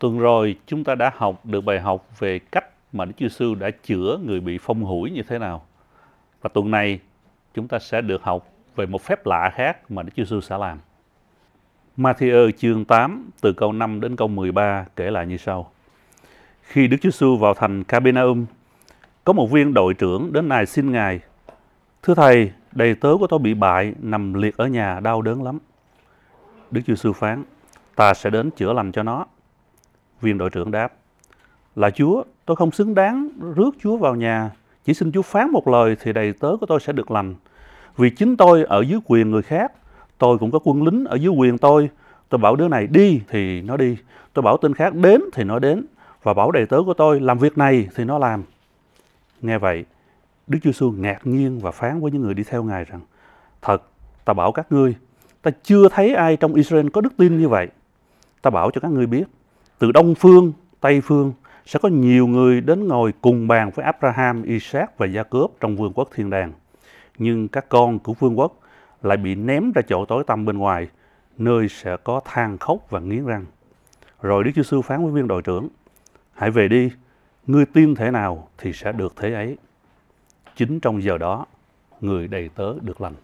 Tuần rồi chúng ta đã học được bài học về cách mà Đức Chúa Giêsu đã chữa người bị phong hủi như thế nào. Và tuần này chúng ta sẽ được học về một phép lạ khác mà Đức Chúa Giêsu sẽ làm. Ma-thi-ơ chương 8 từ câu 5 đến câu 13 kể lại như sau. Khi Đức Chúa Giêsu vào thành Ca-bê-na-um, có một viên đội trưởng đến nài xin Ngài: Thưa Thầy, đầy tớ của tôi bị bại, nằm liệt ở nhà đau đớn lắm. Đức Chúa Giêsu phán: Ta sẽ đến chữa lành cho nó. Viên đội trưởng đáp: Là Chúa, tôi không xứng đáng rước Chúa vào nhà. Chỉ xin Chúa phán một lời thì đầy tớ của tôi sẽ được lành. Vì chính tôi ở dưới quyền người khác, tôi cũng có quân lính ở dưới quyền tôi. Tôi bảo đứa này đi thì nó đi. Tôi bảo tên khác đến thì nó đến. Và bảo đầy tớ của tôi làm việc này thì nó làm. Nghe vậy, Đức Chúa Giêsu ngạc nhiên và phán với những người đi theo Ngài rằng: Thật, ta bảo các ngươi, ta chưa thấy ai trong Israel có đức tin như vậy. Ta bảo cho các ngươi biết, từ Đông phương, Tây phương sẽ có nhiều người đến ngồi cùng bàn với Abraham, Isaac và Gia-cốp trong vương quốc thiên đàng. Nhưng các con của vương quốc lại bị ném ra chỗ tối tăm bên ngoài, nơi sẽ có than khóc và nghiến răng. Rồi Đức Chúa Giêsu phán với viên đội trưởng: Hãy về đi, ngươi tin thể nào thì sẽ được thế ấy. Chính trong giờ đó, người đầy tớ được lành.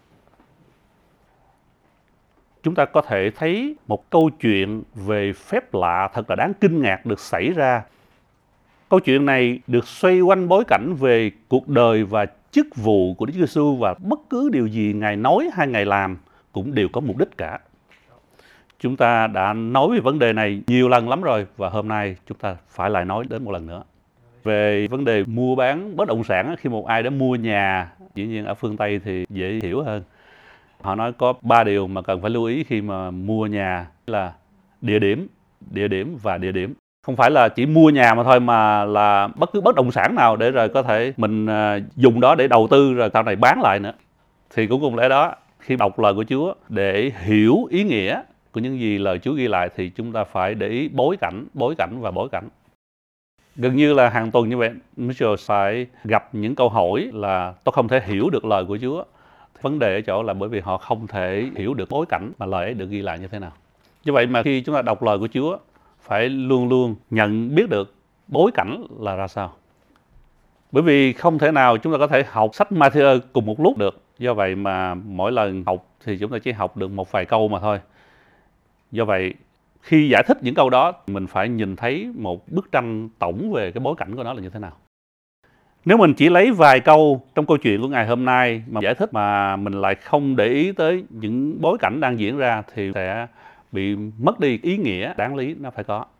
Chúng ta có thể thấy một câu chuyện về phép lạ thật là đáng kinh ngạc được xảy ra. Câu chuyện này được xoay quanh bối cảnh về cuộc đời và chức vụ của Đức Chúa Giêsu, và bất cứ điều gì Ngài nói hay Ngài làm cũng đều có mục đích cả. Chúng ta đã nói về vấn đề này nhiều lần lắm rồi, và hôm nay chúng ta phải lại nói đến một lần nữa. Về vấn đề mua bán bất động sản, khi một ai đã mua nhà, dĩ nhiên ở phương Tây thì dễ hiểu hơn. Họ nói có 3 điều mà cần phải lưu ý khi mà mua nhà là địa điểm và địa điểm. Không phải là chỉ mua nhà mà thôi, mà là bất cứ bất động sản nào để rồi có thể mình dùng đó để đầu tư rồi sau này bán lại nữa. Thì cũng cùng lẽ đó, khi đọc lời của Chúa để hiểu ý nghĩa của những gì lời Chúa ghi lại thì chúng ta phải để ý bối cảnh. Gần như là hàng tuần như vậy, Mitchell phải gặp những câu hỏi là tôi không thể hiểu được lời của Chúa. Vấn đề ở chỗ là bởi vì họ không thể hiểu được bối cảnh mà lời ấy được ghi lại như thế nào. Như vậy mà khi chúng ta đọc lời của Chúa, phải luôn luôn nhận biết được bối cảnh là ra sao. Bởi vì không thể nào chúng ta có thể học sách Ma-thi-ơ cùng một lúc được. Do vậy mà mỗi lần học thì chúng ta chỉ học được một vài câu mà thôi. Do vậy, khi giải thích những câu đó, mình phải nhìn thấy một bức tranh tổng về cái bối cảnh của nó là như thế nào. Nếu mình chỉ lấy vài câu trong câu chuyện của ngày hôm nay mà giải thích mà mình lại không để ý tới những bối cảnh đang diễn ra thì sẽ bị mất đi ý nghĩa đáng lý nó phải có.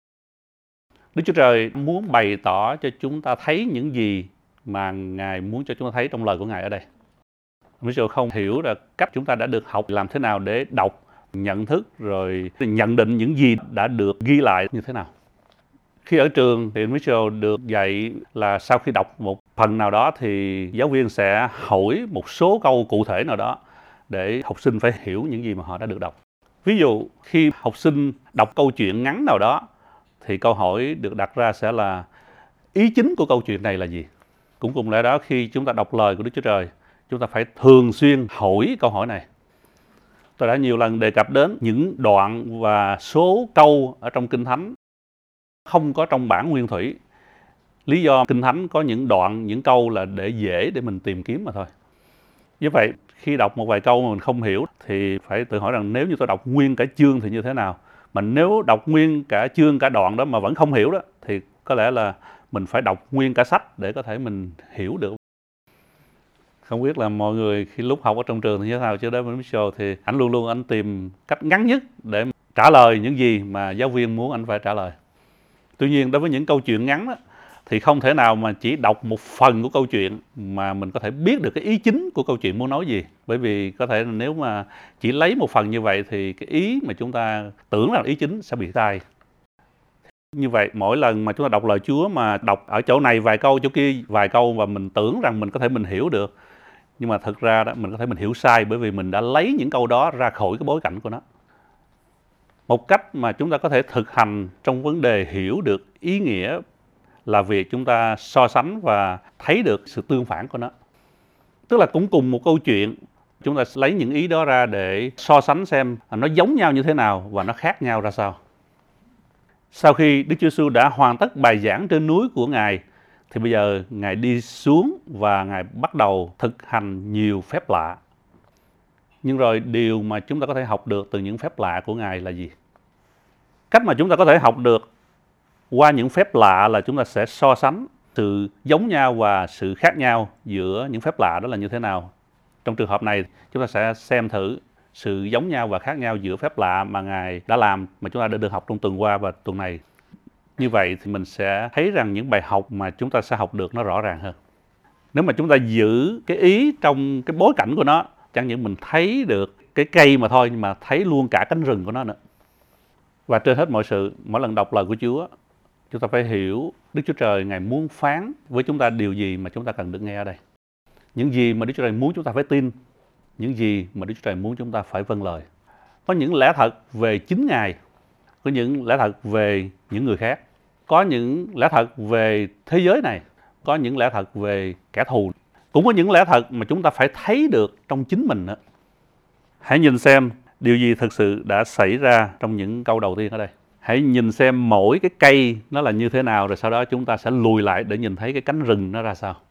Đức Chúa Trời muốn bày tỏ cho chúng ta thấy những gì mà Ngài muốn cho chúng ta thấy trong lời của Ngài ở đây. Mitchell không hiểu là cách chúng ta đã được học làm thế nào để đọc, nhận thức rồi nhận định những gì đã được ghi lại như thế nào. Khi ở trường thì Mitchell được dạy là sau khi đọc một phần nào đó thì giáo viên sẽ hỏi một số câu cụ thể nào đó để học sinh phải hiểu những gì mà họ đã được đọc. Ví dụ khi học sinh đọc câu chuyện ngắn nào đó thì câu hỏi được đặt ra sẽ là ý chính của câu chuyện này là gì. Cũng cùng lẽ đó, khi chúng ta đọc lời của Đức Chúa Trời, chúng ta phải thường xuyên hỏi câu hỏi này. Tôi đã nhiều lần đề cập đến những đoạn và số câu ở trong Kinh Thánh không có trong bản nguyên thủy. Lý do Kinh Thánh có những đoạn, những câu là để dễ để mình tìm kiếm mà thôi. Như vậy, khi đọc một vài câu mà mình không hiểu thì phải tự hỏi rằng nếu như tôi đọc nguyên cả chương thì như thế nào. Mà nếu đọc nguyên cả chương, cả đoạn đó mà vẫn không hiểu đó thì có lẽ là mình phải đọc nguyên cả sách để có thể mình hiểu được. Không biết là mọi người khi lúc học ở trong trường thì như thế nào, chứ đối với Mitchell thì anh luôn luôn anh tìm cách ngắn nhất để trả lời những gì mà giáo viên muốn anh phải trả lời. Tuy nhiên đối với những câu chuyện ngắn đó, thì không thể nào mà chỉ đọc một phần của câu chuyện mà mình có thể biết được cái ý chính của câu chuyện muốn nói gì. Bởi vì có thể nếu mà chỉ lấy một phần như vậy thì cái ý mà chúng ta tưởng là ý chính sẽ bị sai. Như vậy mỗi lần mà chúng ta đọc lời Chúa mà đọc ở chỗ này vài câu, chỗ kia vài câu và mình tưởng rằng mình có thể mình hiểu được, nhưng mà thực ra đó mình có thể mình hiểu sai bởi vì mình đã lấy những câu đó ra khỏi cái bối cảnh của nó. Một cách mà chúng ta có thể thực hành trong vấn đề hiểu được ý nghĩa là việc chúng ta so sánh và thấy được sự tương phản của nó. Tức là cũng cùng một câu chuyện, chúng ta lấy những ý đó ra để so sánh xem nó giống nhau như thế nào và nó khác nhau ra sao. Sau khi Đức Chúa Giêsu đã hoàn tất bài giảng trên núi của Ngài, thì bây giờ Ngài đi xuống và Ngài bắt đầu thực hành nhiều phép lạ. Nhưng rồi điều mà chúng ta có thể học được từ những phép lạ của Ngài là gì? Cách mà chúng ta có thể học được qua những phép lạ là chúng ta sẽ so sánh sự giống nhau và sự khác nhau giữa những phép lạ đó là như thế nào. Trong trường hợp này, chúng ta sẽ xem thử sự giống nhau và khác nhau giữa phép lạ mà Ngài đã làm mà chúng ta đã được học trong tuần qua và tuần này. Như vậy thì mình sẽ thấy rằng những bài học mà chúng ta sẽ học được nó rõ ràng hơn. Nếu mà chúng ta giữ cái ý trong cái bối cảnh của nó, chẳng những mình thấy được cái cây mà thôi, nhưng mà thấy luôn cả cánh rừng của nó nữa. Và trên hết mọi sự, mỗi lần đọc lời của Chúa, chúng ta phải hiểu Đức Chúa Trời Ngài muốn phán với chúng ta điều gì mà chúng ta cần được nghe ở đây. Những gì mà Đức Chúa Trời muốn chúng ta phải tin, những gì mà Đức Chúa Trời muốn chúng ta phải vâng lời. Có những lẽ thật về chính Ngài, có những lẽ thật về những người khác, có những lẽ thật về thế giới này, có những lẽ thật về kẻ thù, cũng có những lẽ thật mà chúng ta phải thấy được trong chính mình nữa. Hãy nhìn xem điều gì thực sự đã xảy ra trong những câu đầu tiên ở đây. Hãy nhìn xem mỗi cái cây nó là như thế nào, rồi sau đó chúng ta sẽ lùi lại để nhìn thấy cái cánh rừng nó ra sao.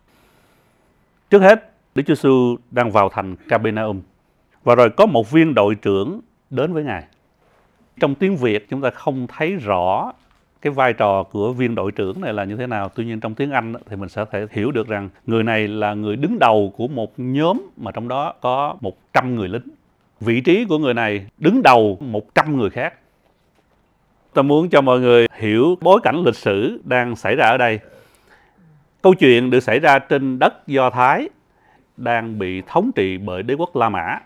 Trước hết, Đức Chúa Giêsu đang vào thành Capernaum, và rồi có một viên đội trưởng đến với Ngài. Trong tiếng Việt chúng ta không thấy rõ cái vai trò của viên đội trưởng này là như thế nào. Tuy nhiên trong tiếng Anh thì mình sẽ thể hiểu được rằng người này là người đứng đầu của một nhóm mà trong đó có 100 người lính. Vị trí của người này đứng đầu 100 người khác. Tôi muốn cho mọi người hiểu bối cảnh lịch sử đang xảy ra ở đây. Câu chuyện được xảy ra trên đất Do Thái đang bị thống trị bởi đế quốc La Mã.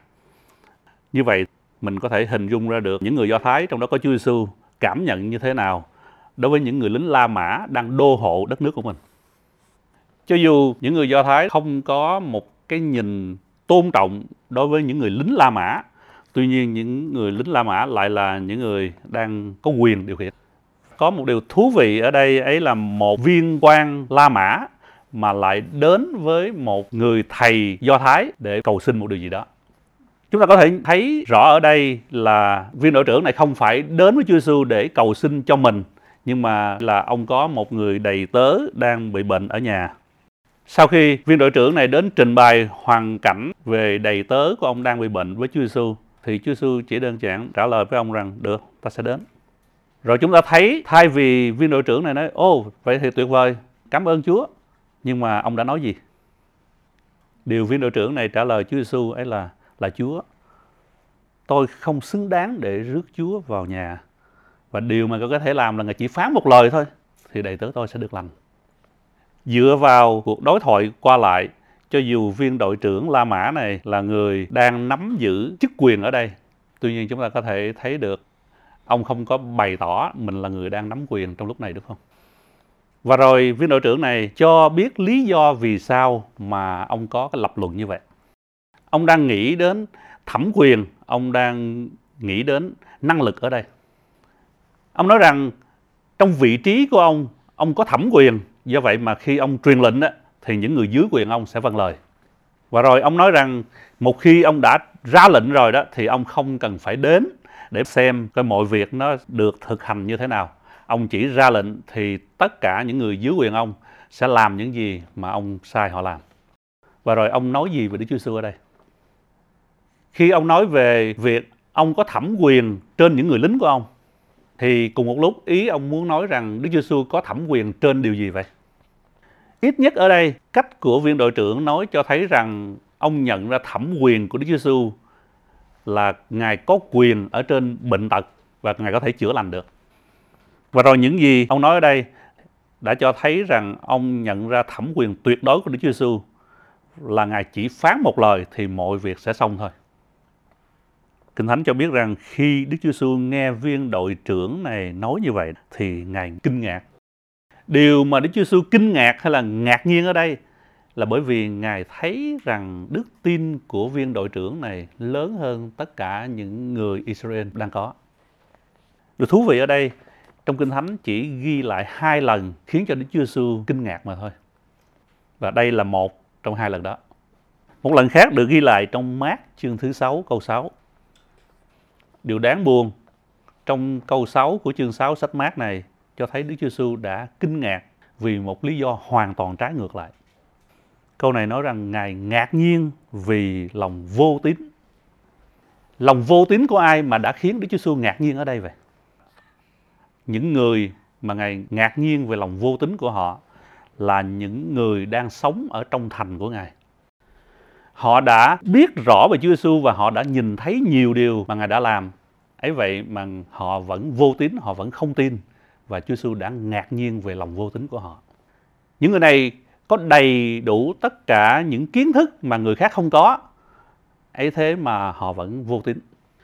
Như vậy mình có thể hình dung ra được những người Do Thái, trong đó có Chúa Giêsu, cảm nhận như thế nào đối với những người lính La Mã đang đô hộ đất nước của mình. Cho dù những người Do Thái không có một cái nhìn tôn trọng đối với những người lính La Mã, tuy nhiên những người lính La Mã lại là những người đang có quyền điều khiển. Có một điều thú vị ở đây ấy là một viên quan La Mã mà lại đến với một người thầy Do Thái để cầu xin một điều gì đó. Chúng ta có thể thấy rõ ở đây là viên đội trưởng này không phải đến với Chúa Giêsu để cầu xin cho mình, nhưng mà là ông có một người đầy tớ đang bị bệnh ở nhà. Sau khi viên đội trưởng này đến trình bày hoàn cảnh về đầy tớ của ông đang bị bệnh với Chúa Giêsu, thì Chúa Giêsu chỉ đơn giản trả lời với ông rằng được, ta sẽ đến. Rồi chúng ta thấy thay vì viên đội trưởng này nói vậy thì tuyệt vời, cảm ơn Chúa, nhưng mà ông đã nói gì? Điều viên đội trưởng này trả lời Chúa Giêsu ấy là Chúa, tôi không xứng đáng để rước Chúa vào nhà, và điều mà tôi có thể làm là Ngài chỉ phán một lời thôi thì đầy tớ tôi sẽ được lành. Dựa vào cuộc đối thoại qua lại, cho dù viên đội trưởng La Mã này là người đang nắm giữ chức quyền ở đây, tuy nhiên chúng ta có thể thấy được ông không có bày tỏ mình là người đang nắm quyền trong lúc này, đúng không? Và rồi viên đội trưởng này cho biết lý do vì sao mà ông có cái lập luận như vậy. Ông đang nghĩ đến thẩm quyền, ông đang nghĩ đến năng lực ở đây. Ông nói rằng trong vị trí của ông có thẩm quyền, do vậy mà khi ông truyền lệnh thì những người dưới quyền ông sẽ vâng lời. Và rồi ông nói rằng một khi ông đã ra lệnh rồi đó thì ông không cần phải đến để xem coi mọi việc nó được thực hành như thế nào. Ông chỉ ra lệnh thì tất cả những người dưới quyền ông sẽ làm những gì mà ông sai họ làm. Và rồi ông nói gì về Đức Chúa Giêsu ở đây? Khi ông nói về việc ông có thẩm quyền trên những người lính của ông, thì cùng một lúc ý ông muốn nói rằng Đức Chúa Giêsu có thẩm quyền trên điều gì vậy? Ít nhất ở đây, cách của viên đội trưởng nói cho thấy rằng ông nhận ra thẩm quyền của Đức Chúa Giêsu là Ngài có quyền ở trên bệnh tật và Ngài có thể chữa lành được. Và rồi những gì ông nói ở đây đã cho thấy rằng ông nhận ra thẩm quyền tuyệt đối của Đức Chúa Giêsu là Ngài chỉ phán một lời thì mọi việc sẽ xong thôi. Kinh Thánh cho biết rằng khi Đức Chúa Giêsu nghe viên đội trưởng này nói như vậy thì Ngài kinh ngạc. Điều mà Đức Chúa Giêsu kinh ngạc hay là ngạc nhiên ở đây là bởi vì Ngài thấy rằng đức tin của viên đội trưởng này lớn hơn tất cả những người Israel đang có. Điều thú vị ở đây, trong Kinh Thánh chỉ ghi lại 2 lần khiến cho Đức Chúa Giêsu kinh ngạc mà thôi. Và đây là một trong 2 lần đó. Một lần khác được ghi lại trong Mác chương thứ 6 câu 6. Điều đáng buồn, trong câu 6 của chương 6 sách Mác này cho thấy Đức Chúa Giêsu đã kinh ngạc vì một lý do hoàn toàn trái ngược lại. Câu này nói rằng Ngài ngạc nhiên vì lòng vô tín. Lòng vô tín của ai mà đã khiến Đức Chúa Giêsu ngạc nhiên ở đây vậy? Những người mà Ngài ngạc nhiên về lòng vô tín của họ là những người đang sống ở trong thành của Ngài. Họ đã biết rõ về Chúa Giêsu và họ đã nhìn thấy nhiều điều mà Ngài đã làm. Ấy vậy mà họ vẫn vô tín, họ vẫn không tin. Và Chúa Giêsu đã ngạc nhiên về lòng vô tín của họ. Những người này có đầy đủ tất cả những kiến thức mà người khác không có. Ấy thế mà họ vẫn vô tín.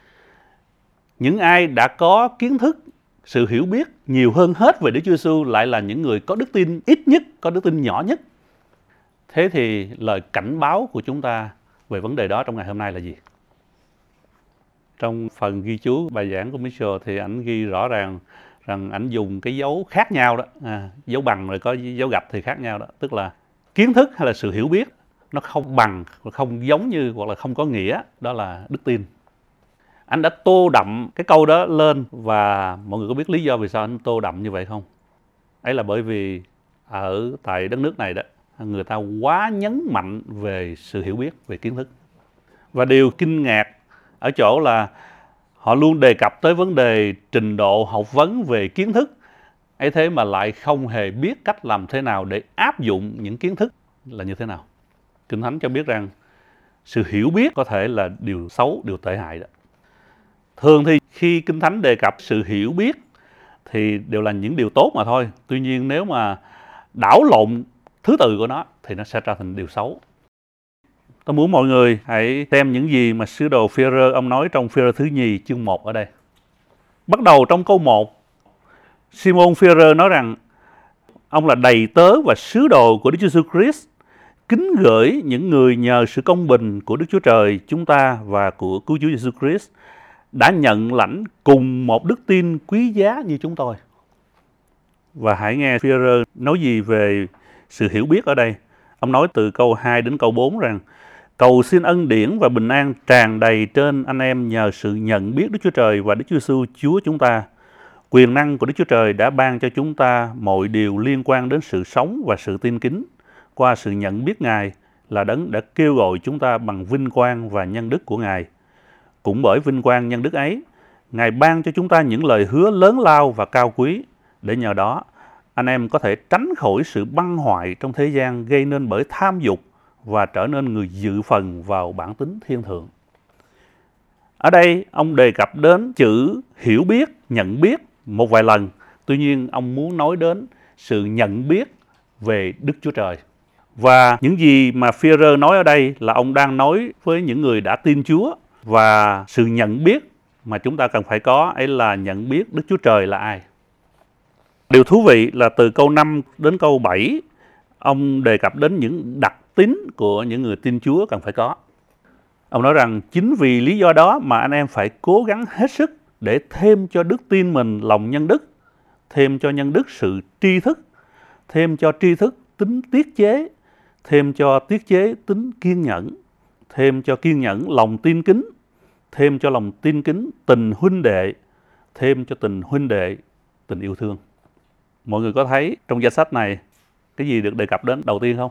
Những ai đã có kiến thức, sự hiểu biết nhiều hơn hết về Đức Chúa Giêsu lại là những người có đức tin ít nhất, có đức tin nhỏ nhất. Thế thì lời cảnh báo của chúng ta về vấn đề đó trong ngày hôm nay là gì? Trong phần ghi chú bài giảng của Mitchell thì ảnh ghi rõ ràng rằng ảnh dùng cái dấu khác nhau đó, dấu bằng rồi có dấu gạch thì khác nhau đó, tức là kiến thức hay là sự hiểu biết nó không bằng, không giống như hoặc là không có nghĩa, đó là đức tin. Anh đã tô đậm cái câu đó lên và mọi người có biết lý do vì sao anh tô đậm như vậy không? Ấy là bởi vì ở tại đất nước này đó, người ta quá nhấn mạnh về sự hiểu biết, về kiến thức. Và điều kinh ngạc ở chỗ là họ luôn đề cập tới vấn đề trình độ học vấn về kiến thức. Ấy thế mà lại không hề biết cách làm thế nào để áp dụng những kiến thức là như thế nào. Kinh Thánh cho biết rằng sự hiểu biết có thể là điều xấu, điều tệ hại đó. Thường thì khi Kinh Thánh đề cập sự hiểu biết thì đều là những điều tốt mà thôi. Tuy nhiên nếu mà đảo lộn thứ tự của nó thì nó sẽ trở thành điều xấu. Tôi muốn mọi người hãy xem những gì mà sứ đồ Phi-e-rơ ông nói trong Phi-e-rơ thứ nhì chương 1 ở đây. Bắt đầu trong câu 1, Simon Phi-e-rơ nói rằng ông là đầy tớ và sứ đồ của Đức Chúa Jesus Christ, kính gửi những người nhờ sự công bình của Đức Chúa Trời chúng ta và của Cứu Chúa Jesus Christ đã nhận lãnh cùng một đức tin quý giá như chúng tôi. Và hãy nghe Phi-e-rơ nói gì về sự hiểu biết ở đây. Ông nói từ câu 2 đến câu 4 rằng cầu xin ân điển và bình an tràn đầy trên anh em nhờ sự nhận biết Đức Chúa Trời và Đức Chúa Giêsu Chúa chúng ta. Quyền năng của Đức Chúa Trời đã ban cho chúng ta mọi điều liên quan đến sự sống và sự tin kính qua sự nhận biết Ngài là Đấng đã kêu gọi chúng ta bằng vinh quang và nhân đức của Ngài. Cũng bởi vinh quang nhân đức ấy, Ngài ban cho chúng ta những lời hứa lớn lao và cao quý, để nhờ đó anh em có thể tránh khỏi sự băng hoại trong thế gian gây nên bởi tham dục và trở nên người dự phần vào bản tính thiên thượng. Ở đây ông đề cập đến chữ hiểu biết, nhận biết một vài lần. Tuy nhiên ông muốn nói đến sự nhận biết về Đức Chúa Trời. Và những gì mà Phi-e-rơ nói ở đây là ông đang nói với những người đã tin Chúa. Và sự nhận biết mà chúng ta cần phải có ấy là nhận biết Đức Chúa Trời là ai. Điều thú vị là từ câu 5 đến câu 7, ông đề cập đến những đặc tính của những người tin Chúa cần phải có. Ông nói rằng chính vì lý do đó mà anh em phải cố gắng hết sức để thêm cho đức tin mình lòng nhân đức, thêm cho nhân đức sự tri thức, thêm cho tri thức tính tiết chế, thêm cho tiết chế tính kiên nhẫn, thêm cho kiên nhẫn lòng tin kính, thêm cho lòng tin kính tình huynh đệ, thêm cho tình huynh đệ tình yêu thương. Mọi người có thấy trong danh sách này cái gì được đề cập đến đầu tiên không?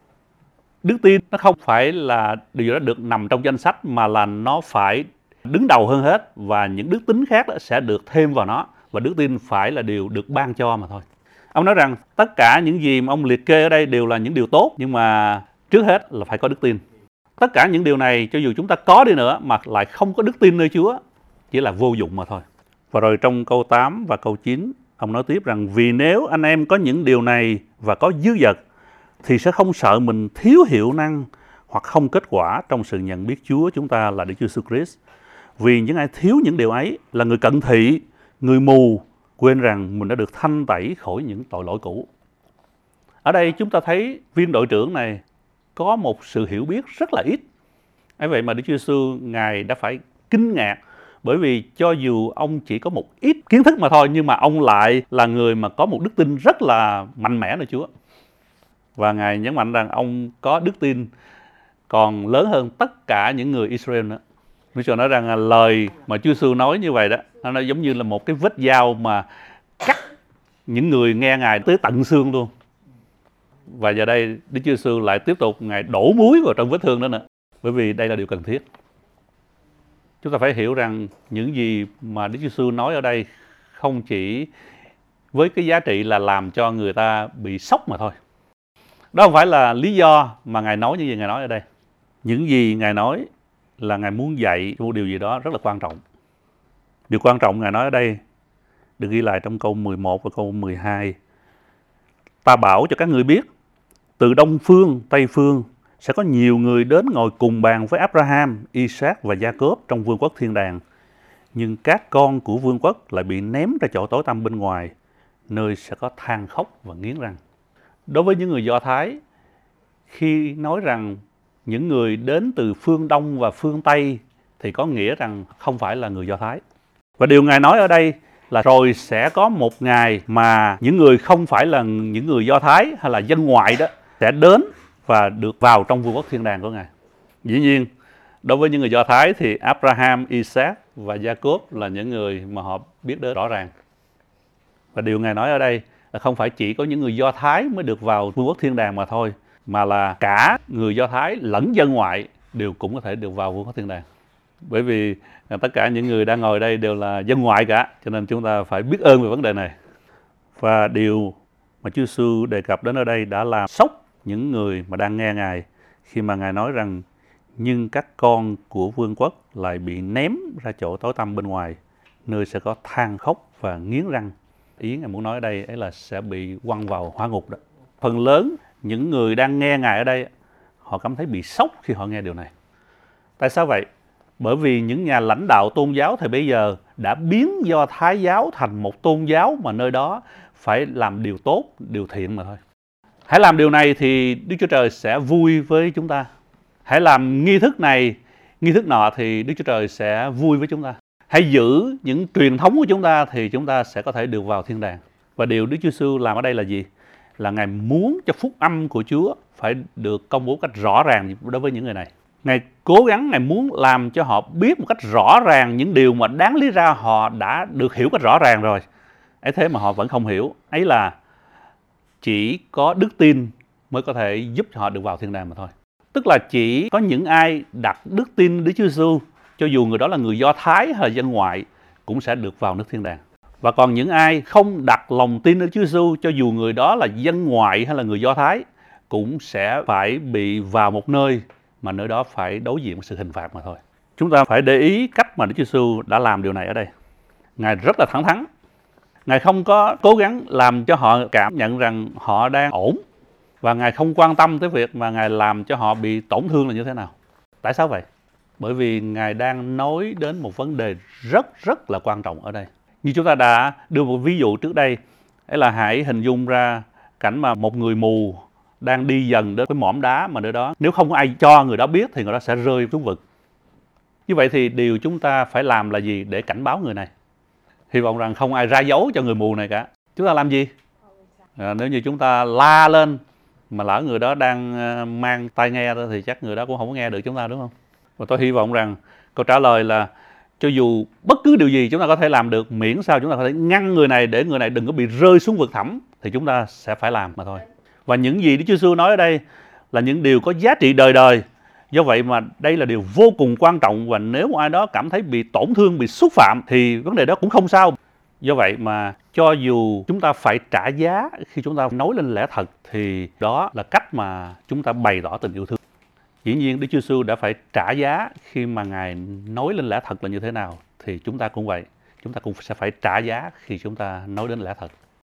Đức tin nó không phải là điều đó được nằm trong danh sách mà là nó phải đứng đầu hơn hết và những đức tính khác đó sẽ được thêm vào nó và đức tin phải là điều được ban cho mà thôi. Ông nói rằng tất cả những gì mà ông liệt kê ở đây đều là những điều tốt nhưng mà trước hết là phải có đức tin. Tất cả những điều này cho dù chúng ta có đi nữa mà lại không có đức tin nơi Chúa chỉ là vô dụng mà thôi. Và rồi trong câu 8 và câu 9 ông nói tiếp rằng vì nếu anh em có những điều này và có dư dật thì sẽ không sợ mình thiếu hiệu năng hoặc không kết quả trong sự nhận biết Chúa chúng ta là Đức Chúa Jesus Christ. Vì những ai thiếu những điều ấy là người cận thị, người mù, quên rằng mình đã được thanh tẩy khỏi những tội lỗi cũ. Ở đây chúng ta thấy viên đội trưởng này có một sự hiểu biết rất là ít. Ấy vậy mà Đức Chúa Giêsu Ngài đã phải kinh ngạc bởi vì cho dù ông chỉ có một ít kiến thức mà thôi nhưng mà ông lại là người mà có một đức tin rất là mạnh mẽ nơi Chúa. Và Ngài nhấn mạnh rằng ông có đức tin còn lớn hơn tất cả những người Israel nữa. Đức Chúa nói rằng lời mà Chúa Giêsu nói như vậy đó, nó giống như là một cái vết dao mà cắt những người nghe Ngài tới tận xương luôn. Và giờ đây Đức Chúa Giêsu lại tiếp tục Ngài đổ muối vào trong vết thương đó nữa, bởi vì đây là điều cần thiết. Chúng ta phải hiểu rằng những gì mà Đức Chúa Giêsu nói ở đây không chỉ với cái giá trị là làm cho người ta bị sốc mà thôi. Đó không phải là lý do mà Ngài nói như gì Ngài nói ở đây. Những gì Ngài nói là Ngài muốn dạy một điều gì đó rất là quan trọng. Điều quan trọng Ngài nói ở đây được ghi lại trong câu 11 và câu 12. Ta bảo cho các ngươi biết, từ Đông phương, Tây phương sẽ có nhiều người đến ngồi cùng bàn với Abraham, Isaac và Jacob trong vương quốc thiên đàng. Nhưng các con của vương quốc lại bị ném ra chỗ tối tăm bên ngoài, nơi sẽ có than khóc và nghiến răng. Đối với những người Do Thái, khi nói rằng những người đến từ phương Đông và phương Tây thì có nghĩa rằng không phải là người Do Thái. Và điều Ngài nói ở đây là rồi sẽ có một ngày mà những người không phải là những người Do Thái hay là dân ngoại đó sẽ đến và được vào trong vương quốc thiên đàng của Ngài. Dĩ nhiên, đối với những người Do Thái thì Abraham, Isaac và Jacob là những người mà họ biết đến rõ ràng. Và điều Ngài nói ở đây là không phải chỉ có những người Do Thái mới được vào vương quốc thiên đàng mà thôi, mà là cả người Do Thái lẫn dân ngoại đều cũng có thể được vào vương quốc thiên đàng. Bởi vì tất cả những người đang ngồi đây đều là dân ngoại cả, cho nên chúng ta phải biết ơn về vấn đề này. Và điều mà Chúa Giêsu đề cập đến ở đây đã làm sốc những người mà đang nghe Ngài khi mà Ngài nói rằng nhưng các con của vương quốc lại bị ném ra chỗ tối tăm bên ngoài, nơi sẽ có than khóc và nghiến răng. Ý Ngài muốn nói ở đây ấy là sẽ bị quăng vào hỏa ngục đó. Phần lớn những người đang nghe Ngài ở đây, họ cảm thấy bị sốc khi họ nghe điều này. Tại sao vậy? Bởi vì những nhà lãnh đạo tôn giáo thời bấy giờ đã biến Do Thái giáo thành một tôn giáo mà nơi đó phải làm điều tốt, điều thiện mà thôi. Hãy làm điều này thì Đức Chúa Trời sẽ vui với chúng ta. Hãy làm nghi thức này, nghi thức nọ thì Đức Chúa Trời sẽ vui với chúng ta. Hãy giữ những truyền thống của chúng ta thì chúng ta sẽ có thể được vào thiên đàng. Và điều Đức Chúa Giêsu làm ở đây là gì? Là Ngài muốn cho phúc âm của Chúa phải được công bố cách rõ ràng đối với những người này. Ngài cố gắng, Ngài muốn làm cho họ biết một cách rõ ràng những điều mà đáng lý ra họ đã được hiểu cách rõ ràng rồi. Ấy thế mà họ vẫn không hiểu. Ấy là chỉ có đức tin mới có thể giúp họ được vào thiên đàng mà thôi. Tức là chỉ có những ai đặt đức tin Đức Chúa Giêsu, cho dù người đó là người Do Thái hay dân ngoại, cũng sẽ được vào nước thiên đàng. Và còn những ai không đặt lòng tin Đức Chúa Giêsu, cho dù người đó là dân ngoại hay là người Do Thái, cũng sẽ phải bị vào một nơi mà nơi đó phải đối diện với sự hình phạt mà thôi. Chúng ta phải để ý cách mà Đức Chúa Giêsu đã làm điều này ở đây. Ngài rất là thẳng thắn. Ngài không có cố gắng làm cho họ cảm nhận rằng họ đang ổn. Và Ngài không quan tâm tới việc mà Ngài làm cho họ bị tổn thương là như thế nào. Tại sao vậy? Bởi vì Ngài đang nói đến một vấn đề rất là quan trọng ở đây. Như chúng ta đã đưa một ví dụ trước đây, ấy là hãy hình dung ra cảnh mà một người mù đang đi dần đến cái mỏm đá mà nơi đó, nếu không có ai cho người đó biết thì người đó sẽ rơi xuống vực. Như vậy thì điều chúng ta phải làm là gì để cảnh báo người này? Hy vọng rằng không ai ra dấu cho người mù này cả. Chúng ta làm gì? Nếu như chúng ta la lên mà lỡ người đó đang mang tai nghe đó, thì chắc người đó cũng không có nghe được chúng ta, đúng không? Và tôi hy vọng rằng câu trả lời là cho dù bất cứ điều gì chúng ta có thể làm được, miễn sao chúng ta có thể ngăn người này để người này đừng có bị rơi xuống vực thẳm, thì chúng ta sẽ phải làm mà thôi. Và những gì Đức Chúa Giêsu nói ở đây là những điều có giá trị đời đời. Do vậy mà đây là điều vô cùng quan trọng, và nếu ai đó cảm thấy bị tổn thương, bị xúc phạm thì vấn đề đó cũng không sao. Do vậy mà cho dù chúng ta phải trả giá khi chúng ta nói lên lẽ thật, thì đó là cách mà chúng ta bày tỏ tình yêu thương. Dĩ nhiên Đức Chúa Giêsu đã phải trả giá khi mà Ngài nói lên lẽ thật là như thế nào, thì chúng ta cũng vậy. Chúng ta cũng sẽ phải trả giá khi chúng ta nói đến lẽ thật.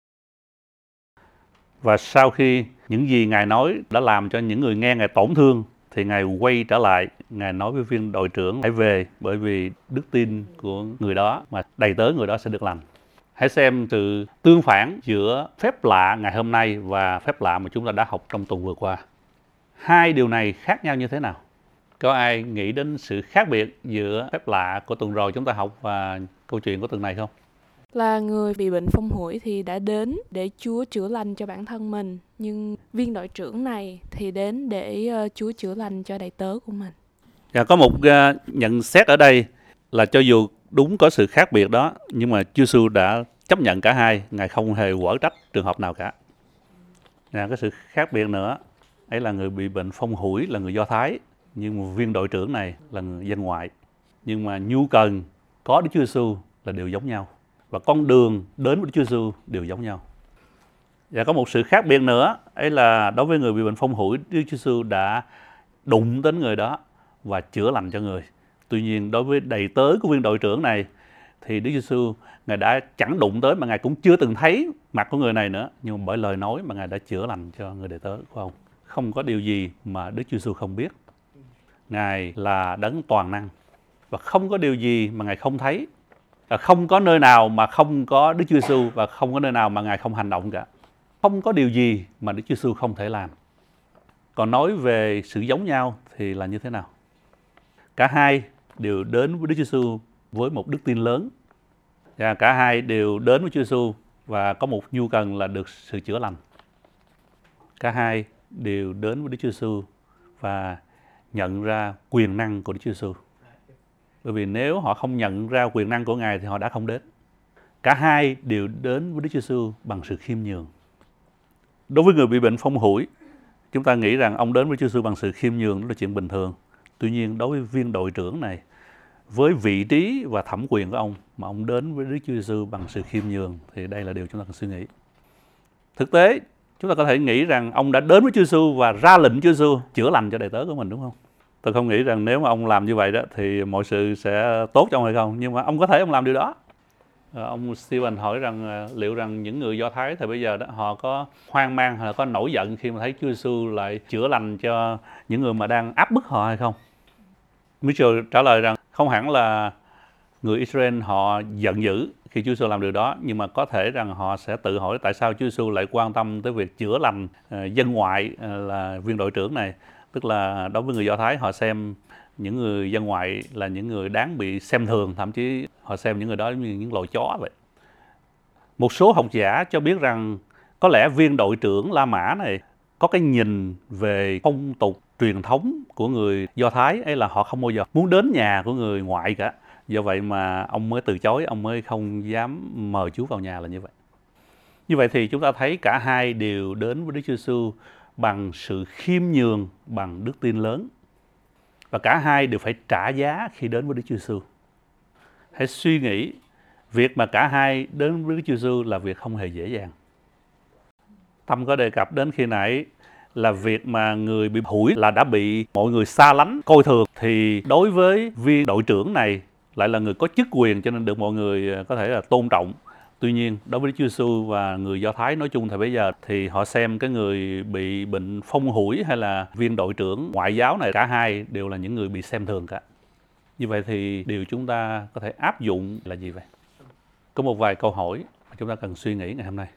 Và sau khi những gì Ngài nói đã làm cho những người nghe Ngài tổn thương, thì Ngài quay trở lại, Ngài nói với viên đội trưởng hãy về, bởi vì đức tin của người đó mà đầy tớ người đó sẽ được lành. Hãy xem sự tương phản giữa phép lạ ngày hôm nay và phép lạ mà chúng ta đã học trong tuần vừa qua. Hai điều này khác nhau như thế nào? Có ai nghĩ đến sự khác biệt giữa phép lạ của tuần rồi chúng ta học và câu chuyện của tuần này không? Là người bị bệnh phong hủi thì đã đến để Chúa chữa lành cho bản thân mình, nhưng viên đội trưởng này thì đến để Chúa chữa lành cho đầy tớ của mình. Và có một nhận xét ở đây là cho dù đúng có sự khác biệt đó, nhưng mà Chúa Giêsu đã chấp nhận cả hai, Ngài không hề quở trách trường hợp nào cả. Và cái sự khác biệt nữa, ấy là người bị bệnh phong hủi là người Do Thái, nhưng mà viên đội trưởng này là người dân ngoại. Nhưng mà nhu cần có Đức Chúa Giêsu là đều giống nhau, và con đường đến với Đức Chúa Giêsu đều giống nhau. Và có một sự khác biệt nữa, ấy là đối với người bị bệnh phong hủi, Đức Chúa Giêsu đã đụng đến người đó và chữa lành cho người. Tuy nhiên đối với đầy tớ của viên đội trưởng này thì Đức Chúa Giêsu, Ngài đã chẳng đụng tới, mà Ngài cũng chưa từng thấy mặt của người này nữa, nhưng mà bởi lời nói mà Ngài đã chữa lành cho người đầy tớ của ông. Không có điều gì mà Đức Chúa Giêsu không biết. Ngài là đấng toàn năng, và không có điều gì mà Ngài không thấy. Không có nơi nào mà không có Đức Chúa Giêsu, và không có nơi nào mà Ngài không hành động cả. Không có điều gì mà Đức Chúa Giêsu không thể làm. Còn nói về sự giống nhau thì là như thế nào? Cả hai đều đến với Đức Chúa Giêsu với một đức tin lớn, và cả hai đều đến với Chúa Giêsu và có một nhu cần là được sự chữa lành. Cả hai đều đến với Đức Chúa Giêsu và nhận ra quyền năng của Đức Chúa Giêsu. Bởi vì nếu họ không nhận ra quyền năng của Ngài thì họ đã không đến. Cả hai đều đến với Đức Chúa Giêsu bằng sự khiêm nhường. Đối với người bị bệnh phong hủi, chúng ta nghĩ rằng ông đến với Chúa Giêsu bằng sự khiêm nhường, đó là chuyện bình thường. Tuy nhiên đối với viên đội trưởng này, với vị trí và thẩm quyền của ông, mà ông đến với Đức Chúa Giêsu bằng sự khiêm nhường, thì đây là điều chúng ta cần suy nghĩ. Thực tế, chúng ta có thể nghĩ rằng ông đã đến với Chúa Giêsu và ra lệnh Chúa Giêsu chữa lành cho đầy tớ của mình, đúng không? Tôi không nghĩ rằng nếu mà ông làm như vậy đó thì mọi sự sẽ tốt cho ông hay không, nhưng mà ông có thể ông làm điều đó. Ông Steven hỏi rằng liệu rằng những người Do Thái thời bây giờ đó họ có hoang mang hay là có nổi giận khi mà thấy Chúa Giêsu lại chữa lành cho những người mà đang áp bức họ hay không? Mitchell trả lời rằng không hẳn là người Israel họ giận dữ khi Chúa Giêsu làm điều đó, nhưng mà có thể rằng họ sẽ tự hỏi tại sao Chúa Giêsu lại quan tâm tới việc chữa lành dân ngoại là viên đội trưởng này. Tức là đối với người Do Thái, họ xem những người dân ngoại là những người đáng bị xem thường, thậm chí họ xem những người đó như những loài chó vậy. Một số học giả cho biết rằng có lẽ viên đội trưởng La Mã này có cái nhìn về phong tục truyền thống của người Do Thái, ấy là họ không bao giờ muốn đến nhà của người ngoại cả. Do vậy mà ông mới từ chối, ông mới không dám mời Chúa vào nhà là như vậy. Như vậy thì chúng ta thấy cả hai đều đến với Đức Chúa Giêsu bằng sự khiêm nhường, bằng đức tin lớn. Và cả hai đều phải trả giá khi đến với Đức Chúa Giêsu. Hãy suy nghĩ, việc mà cả hai đến với Đức Chúa Giêsu là việc không hề dễ dàng. Tâm có đề cập đến khi nãy là việc mà người bị hủi là đã bị mọi người xa lánh, coi thường, thì đối với viên đội trưởng này lại là người có chức quyền cho nên được mọi người có thể là tôn trọng. Tuy nhiên đối với Đức Chúa Giêsu và người Do Thái nói chung thời bây giờ thì họ xem cái người bị bệnh phong hủi hay là viên đội trưởng ngoại giáo này, cả hai đều là những người bị xem thường cả. Như vậy thì điều chúng ta có thể áp dụng là gì vậy? Có một vài câu hỏi mà chúng ta cần suy nghĩ ngày hôm nay.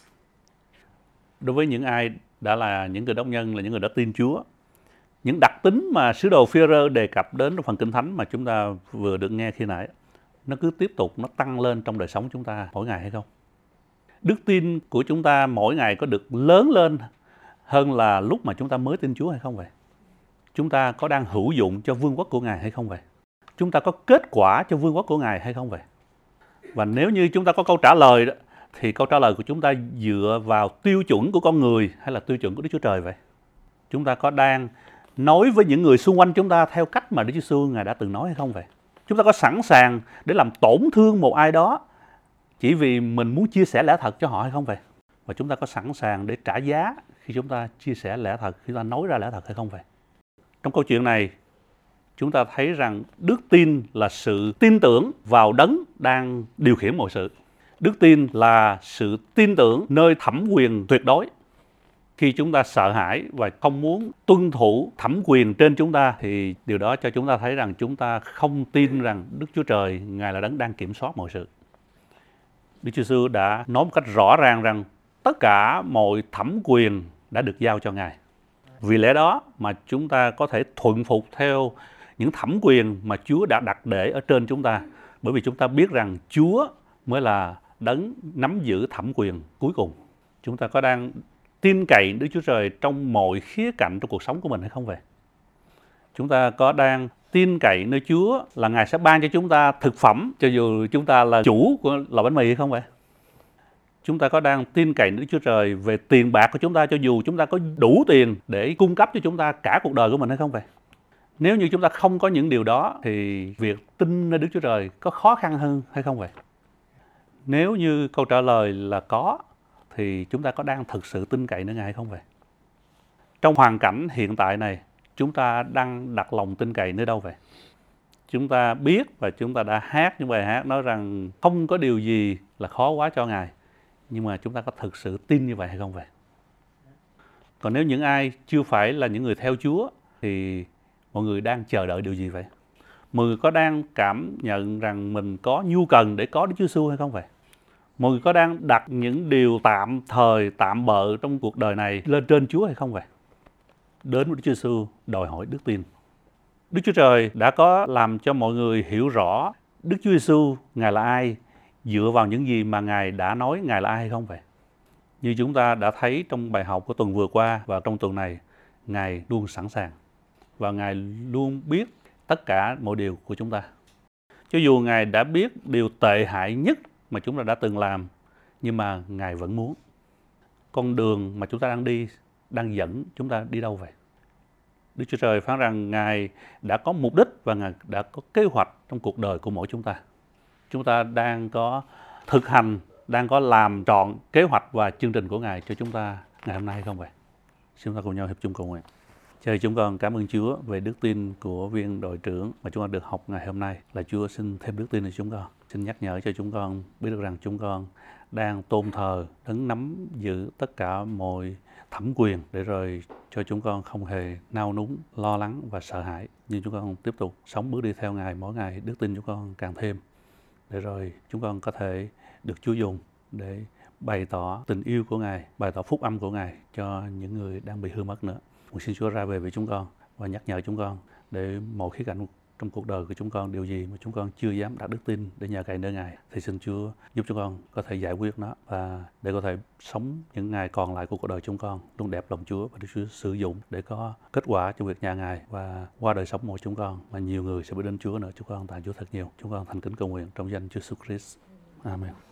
Đối với những ai đã là những người đốc nhân, là những người đã tin Chúa, những đặc tính mà sứ đồ Phi-e-rơ đề cập đến trong phần Kinh Thánh mà chúng ta vừa được nghe khi nãy, nó cứ tiếp tục nó tăng lên trong đời sống chúng ta mỗi ngày hay không? Đức tin của chúng ta mỗi ngày có được lớn lên hơn là lúc mà chúng ta mới tin Chúa hay không vậy? Chúng ta có đang hữu dụng cho vương quốc của Ngài hay không vậy? Chúng ta có kết quả cho vương quốc của Ngài hay không vậy? Và nếu như chúng ta có câu trả lời đó, thì câu trả lời của chúng ta dựa vào tiêu chuẩn của con người hay là tiêu chuẩn của Đức Chúa Trời vậy? Chúng ta có đang nói với những người xung quanh chúng ta theo cách mà Đức Chúa Giêsu Ngài đã từng nói hay không vậy? Chúng ta có sẵn sàng để làm tổn thương một ai đó chỉ vì mình muốn chia sẻ lẽ thật cho họ hay không vậy? Và chúng ta có sẵn sàng để trả giá khi chúng ta chia sẻ lẽ thật, khi chúng ta nói ra lẽ thật hay không vậy? Trong câu chuyện này, chúng ta thấy rằng đức tin là sự tin tưởng vào đấng đang điều khiển mọi sự. Đức tin là sự tin tưởng nơi thẩm quyền tuyệt đối. Khi chúng ta sợ hãi và không muốn tuân thủ thẩm quyền trên chúng ta thì điều đó cho chúng ta thấy rằng chúng ta không tin rằng Đức Chúa Trời Ngài là đấng đang kiểm soát mọi sự. Đức Chúa Giêsu đã nói một cách rõ ràng rằng tất cả mọi thẩm quyền đã được giao cho Ngài. Vì lẽ đó mà chúng ta có thể thuận phục theo những thẩm quyền mà Chúa đã đặt để ở trên chúng ta. Bởi vì chúng ta biết rằng Chúa mới là đấng nắm giữ thẩm quyền cuối cùng. Chúng ta có đang tin cậy Đức Chúa Trời trong mọi khía cạnh trong cuộc sống của mình hay không vậy? Chúng ta có đang tin cậy nơi Chúa là Ngài sẽ ban cho chúng ta thực phẩm cho dù chúng ta là chủ của lò bánh mì hay không vậy? Chúng ta có đang tin cậy Đức Chúa Trời về tiền bạc của chúng ta cho dù chúng ta có đủ tiền để cung cấp cho chúng ta cả cuộc đời của mình hay không vậy? Nếu như chúng ta không có những điều đó thì việc tin nơi Đức Chúa Trời có khó khăn hơn hay không vậy? Nếu như câu trả lời là có thì chúng ta có đang thực sự tin cậy nơi Ngài hay không vậy? Trong hoàn cảnh hiện tại này, chúng ta đang đặt lòng tin cậy nơi đâu vậy? Chúng ta biết và chúng ta đã hát những bài hát nói rằng không có điều gì là khó quá cho Ngài. Nhưng mà chúng ta có thực sự tin như vậy hay không vậy? Còn nếu những ai chưa phải là những người theo Chúa thì mọi người đang chờ đợi điều gì vậy? Mọi người có đang cảm nhận rằng mình có nhu cần để có Đức Chúa Giêsu hay không vậy? Mọi người có đang đặt những điều tạm thời, tạm bợ trong cuộc đời này lên trên Chúa hay không vậy? Đến với Đức Chúa Giêsu đòi hỏi đức tin. Đức Chúa Trời đã có làm cho mọi người hiểu rõ Đức Chúa Giêsu Ngài là ai dựa vào những gì mà Ngài đã nói Ngài là ai hay không vậy? Như chúng ta đã thấy trong bài học của tuần vừa qua và trong tuần này, Ngài luôn sẵn sàng và Ngài luôn biết tất cả mọi điều của chúng ta. Cho dù Ngài đã biết điều tệ hại nhất mà chúng ta đã từng làm, nhưng mà Ngài vẫn muốn. Con đường mà chúng ta đang đi, đang dẫn chúng ta đi đâu vậy? Đức Chúa Trời phán rằng Ngài đã có mục đích và Ngài đã có kế hoạch trong cuộc đời của mỗi chúng ta. Chúng ta đang có thực hành, đang có làm trọn kế hoạch và chương trình của Ngài cho chúng ta ngày hôm nay hay không vậy? Chúng ta cùng nhau hiệp chung cầu nguyện. Trời, chúng con cảm ơn Chúa về đức tin của viên đội trưởng mà chúng con được học ngày hôm nay. Là Chúa xin thêm đức tin cho chúng con. Xin nhắc nhở cho chúng con biết được rằng chúng con đang tôn thờ Đấng nắm giữ tất cả mọi thẩm quyền để rồi cho chúng con không hề nao núng, lo lắng và sợ hãi. Nhưng chúng con tiếp tục sống bước đi theo Ngài, mỗi ngày đức tin chúng con càng thêm. Để rồi chúng con có thể được Chúa dùng để bày tỏ tình yêu của Ngài, bày tỏ phúc âm của Ngài cho những người đang bị hư mất nữa. Xin Chúa ra về với chúng con và nhắc nhở chúng con để mọi khía cạnh trong cuộc đời của chúng con, điều gì mà chúng con chưa dám đặt đức tin để nhờ cậy nơi Ngài, thì xin Chúa giúp chúng con có thể giải quyết nó và để có thể sống những ngày còn lại của cuộc đời chúng con luôn đẹp lòng Chúa và được Chúa sử dụng để có kết quả trong việc nhà Ngài và qua đời sống mỗi chúng con mà nhiều người sẽ biết đến Chúa nữa. Chúng con tạ Chúa thật nhiều. Chúng con thành kính cầu nguyện trong danh Chúa Jesus Christ. Amen.